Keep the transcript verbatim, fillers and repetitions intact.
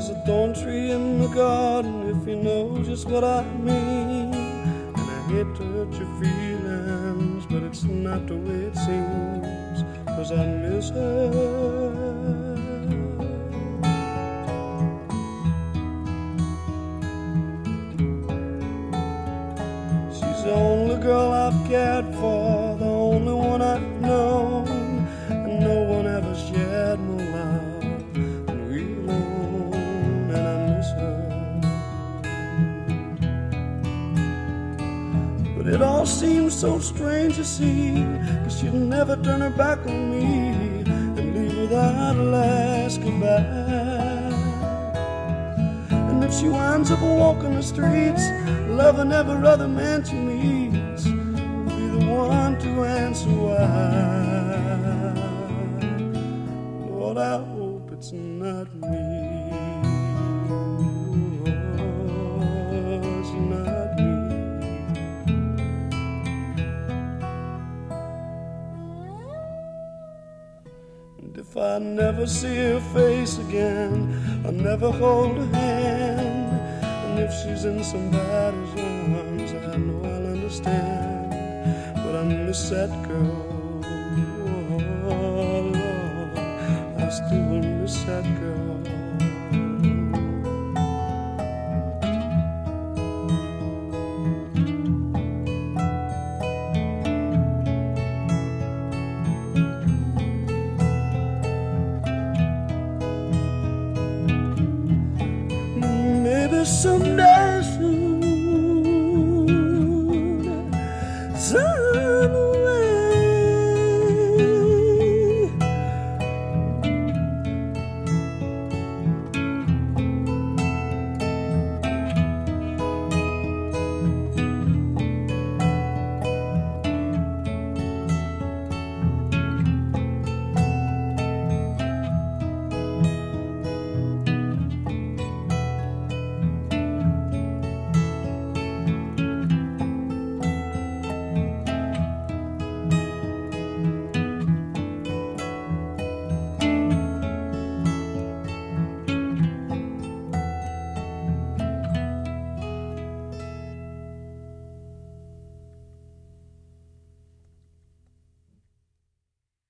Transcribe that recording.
there's a thorn tree in the garden, if you know just what I mean. And I hate to hurt your feelings, but it's not the way it seems, 'cause I miss her. She's the only girl I've cared for, the only one I've known, and no one ever shared more love than we alone, and I miss her. But it all seems so strange to see, 'cause she'll never turn her back on me and leave without a last goodbye. And if she winds up walking the streets, loving every other man she meets, will be the one to answer why. Lord, I hope it's not me. Oh, it's not me. And if I never see her face again, I'll never hold her hand. And if she's in somebody's arms, I know I'll understand. But I miss that girl. Oh, Lord, I still